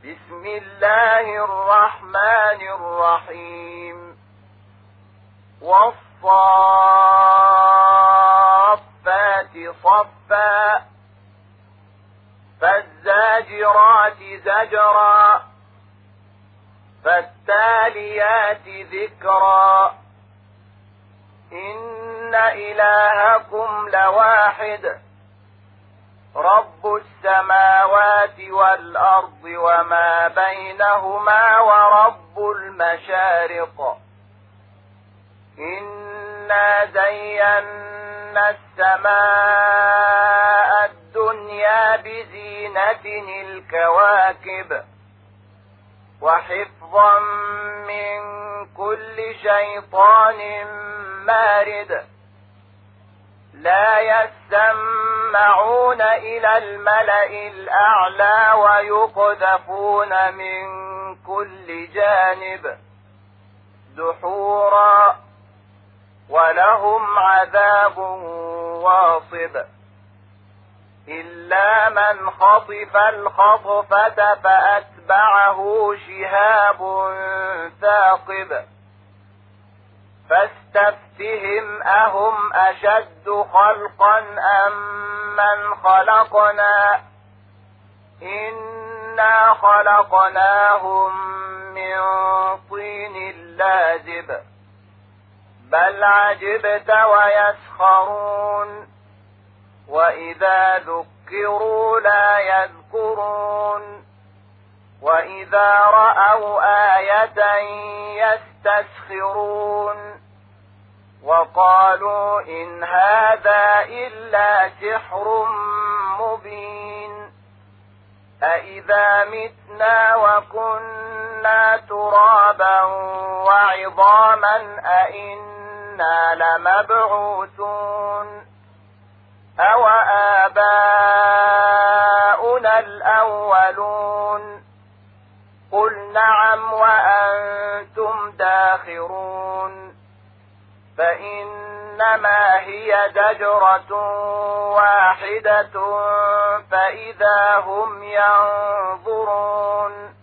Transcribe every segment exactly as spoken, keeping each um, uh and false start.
بسم الله الرحمن الرحيم والصافات صفا فالزاجرات زجرا فالتاليات ذكرا إن إلهكم لواحد رب السماوات والأرض وما بينهما ورب المشارق إنا زينا السماء الدنيا بزينة الكواكب وحفظا من كل شيطان مارد لا يسمعون إلى الملأ الأعلى ويقذفون من كل جانب دحورا ولهم عذاب واصب إلا من خطف الخطفة فأتبعه شهاب ثاقب فاستفتهم أهم أشد خلقا أم من خلقنا إنا خلقناهم من طين لازب بل عجبت ويسخرون وإذا ذكروا لا يذكرون وإذا رأوا آية يستسخرون وقالوا إن هذا إلا سحر مبين أإذا متنا وكنا ترابا وعظاما أإنا لمبعوثون أو آباؤنا الأولون قل نعم وأنتم داخرون فإنما هي زجرة واحدة فإذا هم ينظرون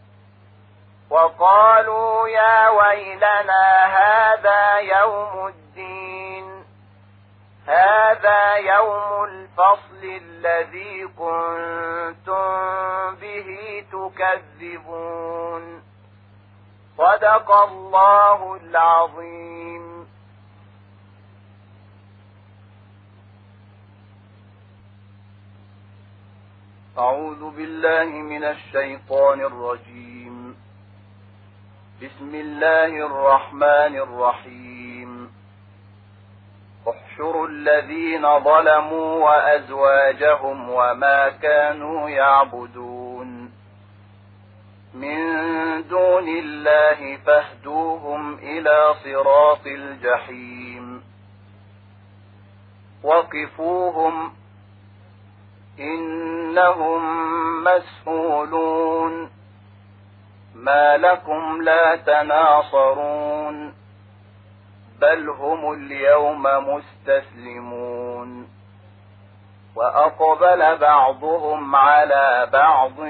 وقالوا يا ويلنا هذا يوم الدين هذا يوم الفصل الذي كنتم به تكذبون صدق الله العظيم. أعوذ بالله من الشيطان الرجيم. بسم الله الرحمن الرحيم. احشروا الذين ظلموا وأزواجهم وما كانوا يعبدون من دون الله فاهدوهم إلى صراط الجحيم وقفوهم إنهم مسؤولون ما لكم لا تناصرون بل هم اليوم مستسلمون وأقبل بعضهم على بعض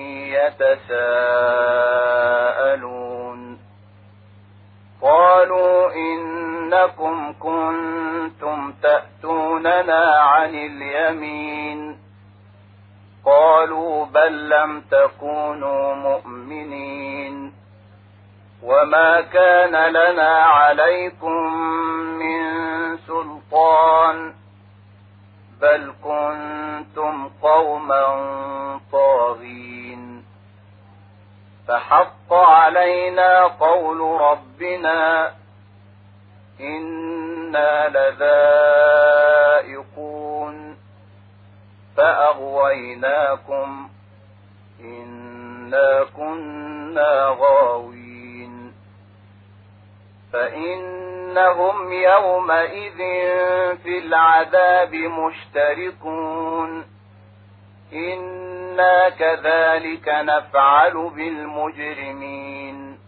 يتساءلون قالوا إنكم كنتم تأتوننا عن اليمين قالوا بل لم تكونوا مؤمنين وما كان لنا عليكم من سلطان بل كنتم قوما طاغين فحق علينا قول ربنا إنا لذائقون فأغويناكم إنا كنا غاوين فإنهم يومئذ في العذاب مشتركون إنا كذلك نفعل بالمجرمين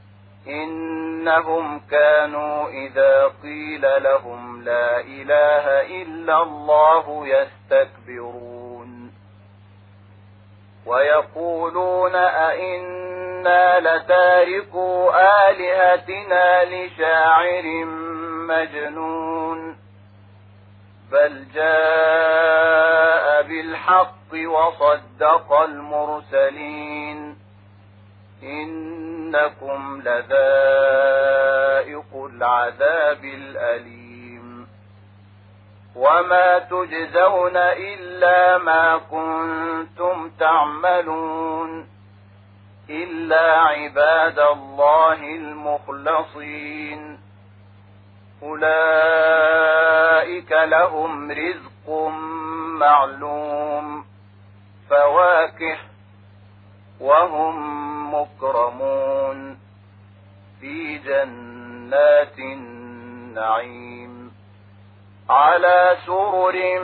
إنهم كانوا إذا قيل لهم لا إله إلا الله يستكبرون ويقولون أئنا لتاركو آلهتنا لشاعر مجنون بل جاء بالحق وصدق المرسلين إنكم لذائق العذاب الأليم وما تجزون إلا ما كنتم تعملون إلا عباد الله المخلصين أولئك لهم رزق معلوم فواكه وهم مكرمون في جنات النعيم على سرر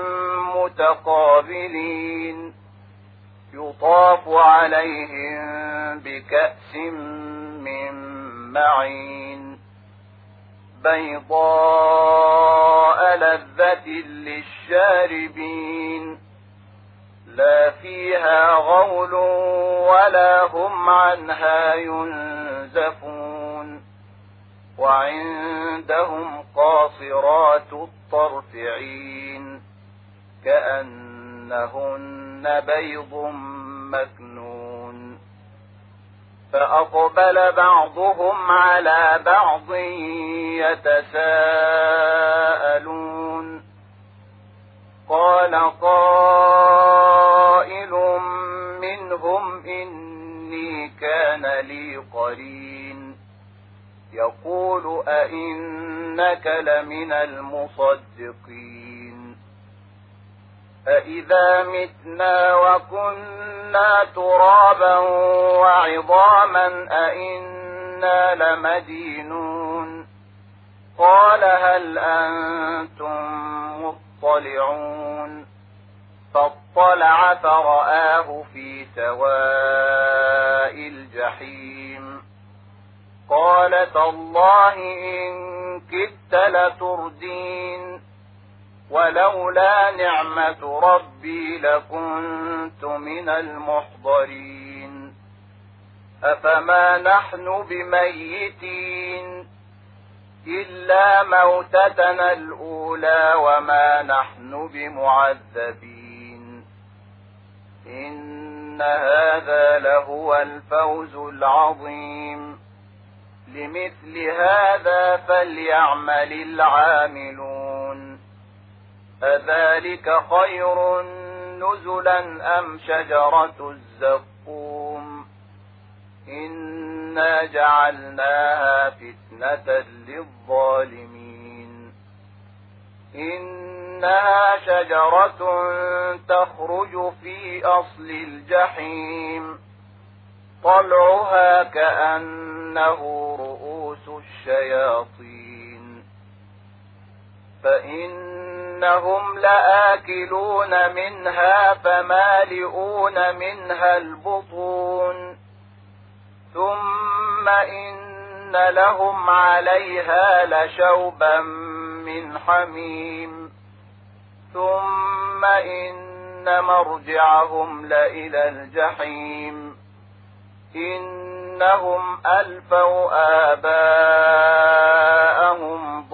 متقابلين يطاف عليهم بكأس من معين بيضاء لذة للشاربين لا فيها غول ولا هم عنها ينزفون وعندهم قاصرات الطرف عين كأنهن بيض مكنون فأقبل بعضهم على بعض يتساءلون قال قائل منهم إني كان لي قرين يقول أئنك لمن المصدقين أئذا متنا وكنا ترابا وعظاما أئنا لمدينون قال هل أنتم مطلعون فاطلع فرآه في سواء الجحيم قال تالله إن كدت لتردين ولولا نعمة ربي لكنت من المحضرين أفما نحن بميتين إلا موتتنا الأولى وما نحن بمعذبين إن هذا لهو الفوز العظيم لمثل هذا فليعمل العاملون أذلك خير نزلا أم شجرة الزقوم إنا جعلناها فتنة للظالمين إنها شجرة تخرج في أصل الجحيم طلعها كأنه رؤوس الشياطين فإنهم لآكلون منها فمالئون منها البطون ثم إن لهم عليها لشوبا من حميم ثم إن مرجعهم لإلى الجحيم إنهم ألفوا آباءهم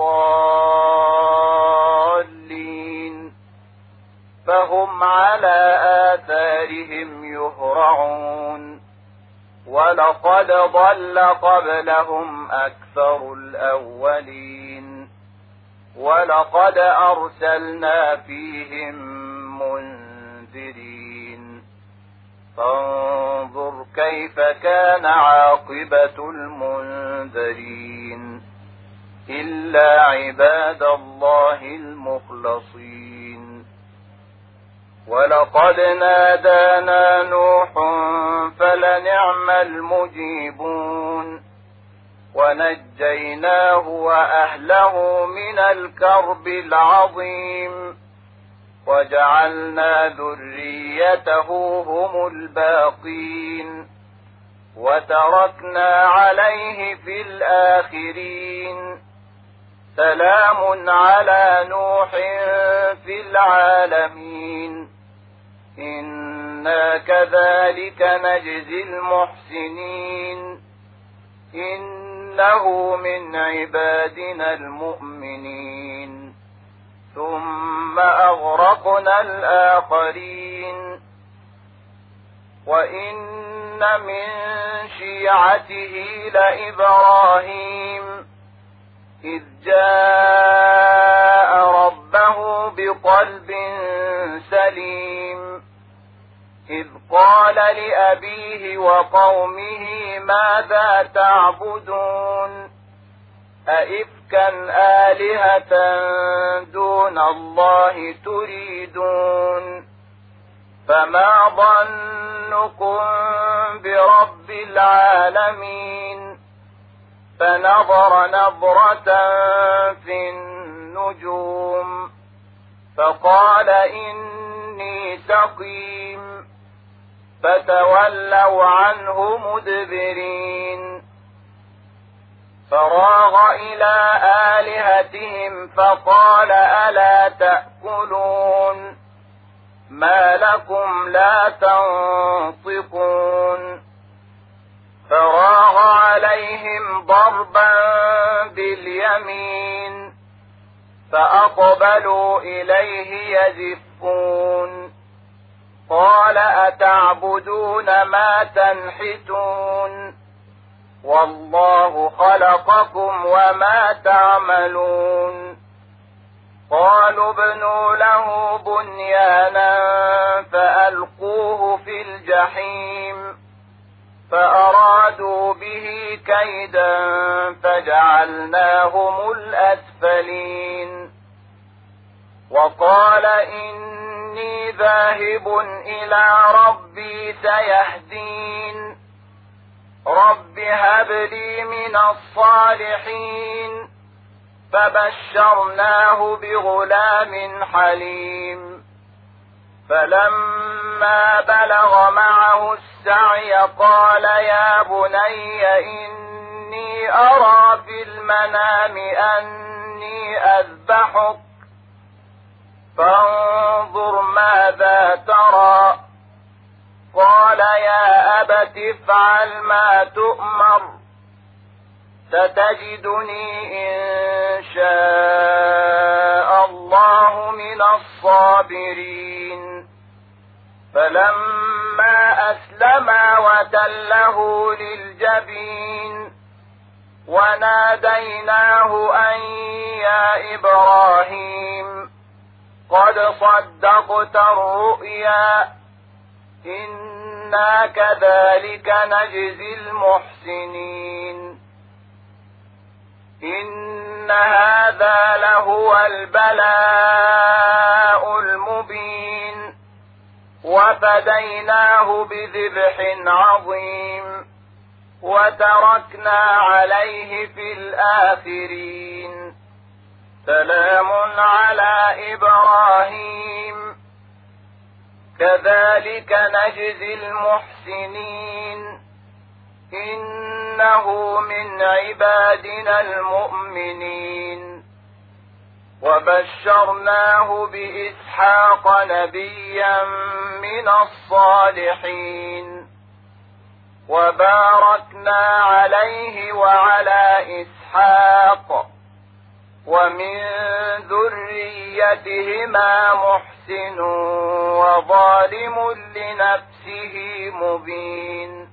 ضالين فهم على آثارهم يهرعون ولقد ضل قبلهم أكثر الأولين ولقد أرسلنا فيهم منذرين فانظر كيف كان عاقبة المنذرين إلا عباد الله المخلصين ولقد نادانا نوح فلنعم المجيبون ونجيناه وأهله من الكرب العظيم وجعلنا ذريته هم الباقين وتركنا عليه في الآخرين سلام على نوح في العالمين إن إنا كذلك نجزي المحسنين إنه من عبادنا المؤمنين ثم أغرقنا الآخرين وإن من شيعته لإبراهيم إذ جاء ربه بقلب سليم إذ قال لأبيه وقومه ماذا تعبدون أئفكا آلهة دون الله تريدون فما ظنكم برب العالمين فنظر نظرة في النجوم فقال إني سقيم فتولوا عنه مدبرين فراغ إلى آلهتهم فقال ألا تأكلون ما لكم لا تنطقون فراغ عليهم ضربا باليمين فأقبلوا إليه يزفون قال أتعبدون ما تنحتون والله خلقكم وما تعملون قالوا ابنوا له بنيانا فألقوه في الجحيم فأرادوا به كيدا فجعلناهم الأسفلين وقال إني ذاهب إلى ربي سيهدين رب هب لي من الصالحين فبشرناه بغلام حليم فلما بلغ معه السعي قال يا بني إني أرى في المنام أني أذبحك فانظر ماذا ترى قال يا أبت افعل ما تؤمر ستجدني إن شاء الله من الصابرين فلما أسلما وتله للجبين وناديناه أن يا إبراهيم قد صدقت الرؤيا إنا كذلك نجزي المحسنين إن هذا لهو البلاء المبين وفديناه بذبح عظيم وتركنا عليه في الآخرين سلام على إبراهيم كذلك نجزي المحسنين إنه من عبادنا المؤمنين وبشرناه بإسحاق نبيا من الصالحين وباركنا عليه وعلى إسحاق ومن ذريتهما محسن وظالم لنفسه مبين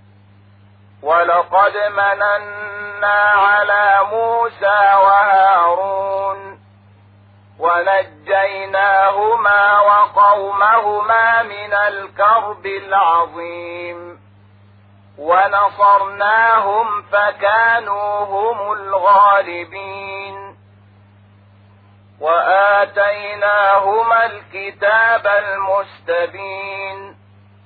ولقد مننا على موسى وهارون ونجيناهما وقومهما من الكرب العظيم ونصرناهم فكانوا هم الغالبين وآتيناهما الكتاب المستبين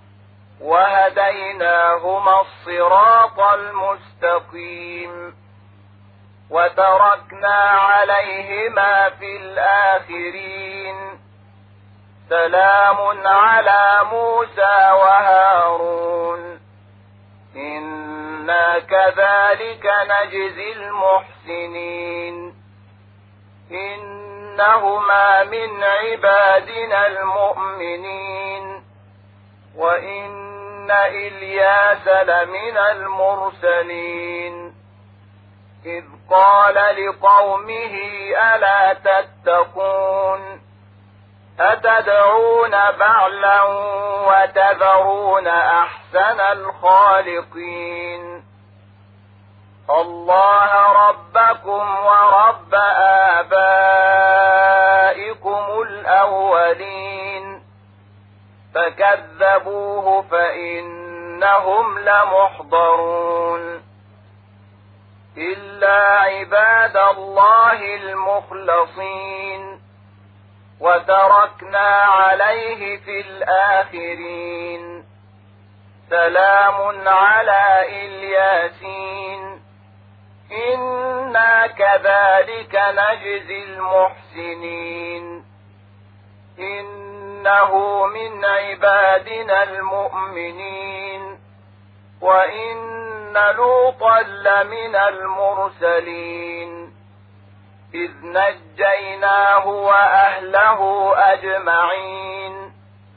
وهديناهما الصراط المستقيم وتركنا عليهما في الآخرين سلام على موسى وهارون إنا كذلك نجزي المحسنين إنهما من عبادنا المؤمنين وإن إلياس لمن المرسلين إذ قال لقومه ألا تتقون أتدعون بعلا وتذرون أحسن الخالقين الله ربكم ورب آبائكم الأولين فكذبوه فإنهم لمحضرون إلا عباد الله المخلصين وتركنا عليه في الآخرين سلام على الياسين إنا كذلك نجزي المحسنين إنه من عبادنا المؤمنين وإن لوطا لمن المرسلين إذ نجيناه وأهله أجمعين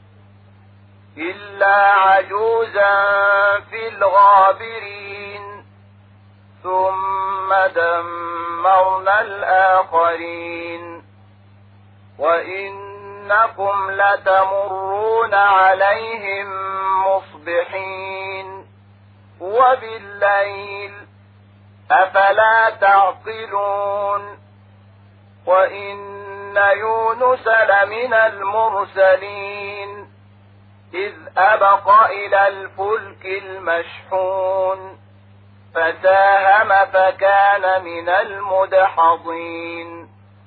إلا عجوزا في الغابرين ثم دمرنا الآخرين وإنكم لتمرون عليهم مصبحين وبالليل أفلا تعقلون وإن يونس لمن المرسلين إذ أبق إلى الفلك المشحون فساهم فكان من المدحضين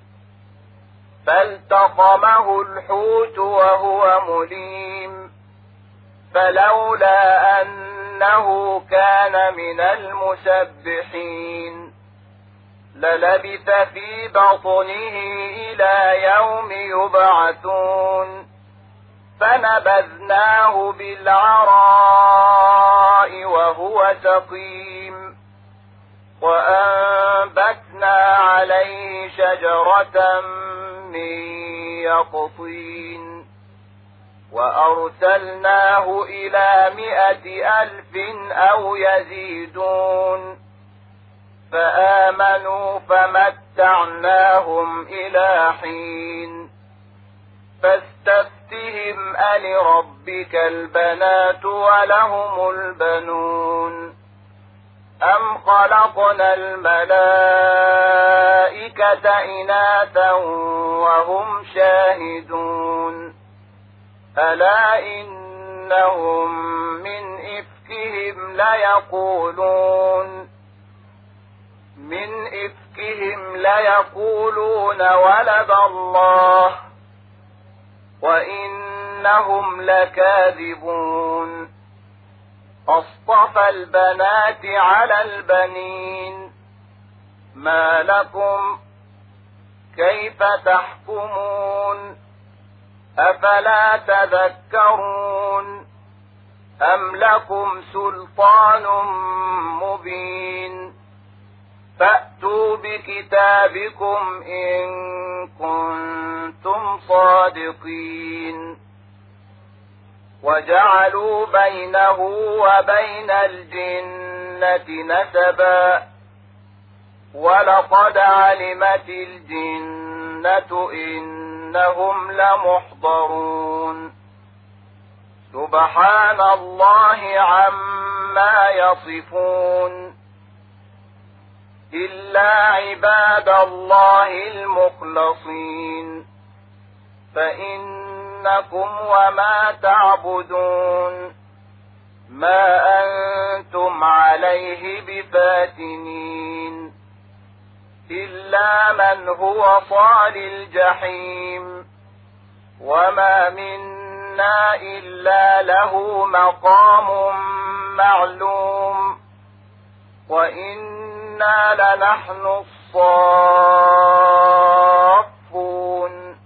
فالتقمه الحوت وهو مليم فلولا أنه كان من المسبحين للبث في بطنه إلى يوم يبعثون فنبذناه بالعراء وهو سقيم وأنبتنا عليه شجرة من يقطين وأرسلناه إلى مئة ألف أو يزيدون فآمنوا فمتعناهم إلى حين فاستفتهم ألربك البنات ولهم البنون أم خلقنا الملائكة إناثا وهم شاهدون ألا إنهم من إفكهم ليقولون من إفكهم ليقولون ولد الله وإنهم لكاذبون أصطفى البنات على البنين ما لكم كيف تحكمون أفلا تذكرون أم لكم سلطان مبين فأتوا بكتابكم إن كنتم صادقين وجعلوا بينه وبين الجنة نسبا ولقد علمت الجنة إنهم لمحضرون سبحان الله عما يصفون إلا عباد الله المخلصين فإنكم وما تعبدون ما أنتم عليه بفاتنين إلا من هو صال الجحيم وما منا إلا له مقام معلوم وإنا لنحن الصافون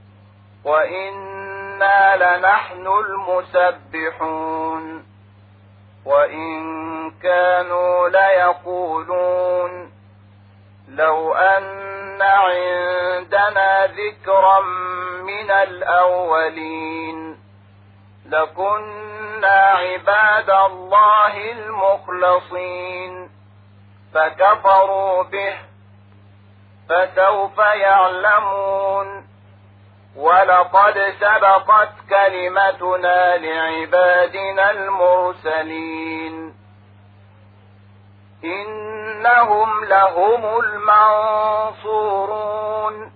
وإنا لنحن المسبحون وإن كانوا ليقولون لو أن عندنا ذكرا من الأولين لكنا عباد الله المخلصين فكفروا به فسوف يعلمون ولقد سبقت كلمتنا لعبادنا المرسلين إنهم لهم المنصورون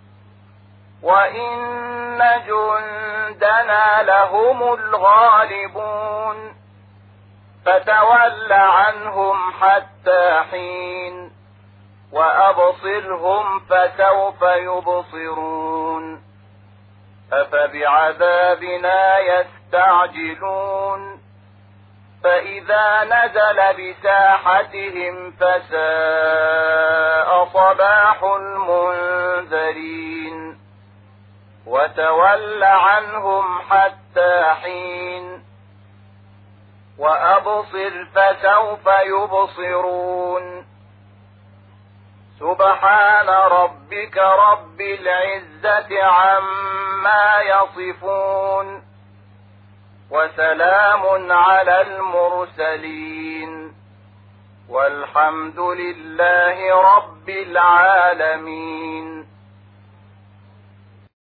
وإن جندنا لهم الغالبون فتول عنهم حتى حين وأبصرهم فسوف يبصرون أفبعذابنا يستعجلون فإذا نزل بساحتهم فساء صباح المنذرين وتول عنهم حتى حين وأبصر فسوف يبصرون سبحان ربك رب العزة عما يصفون وسلام على المرسلين والحمد لله رب العالمين.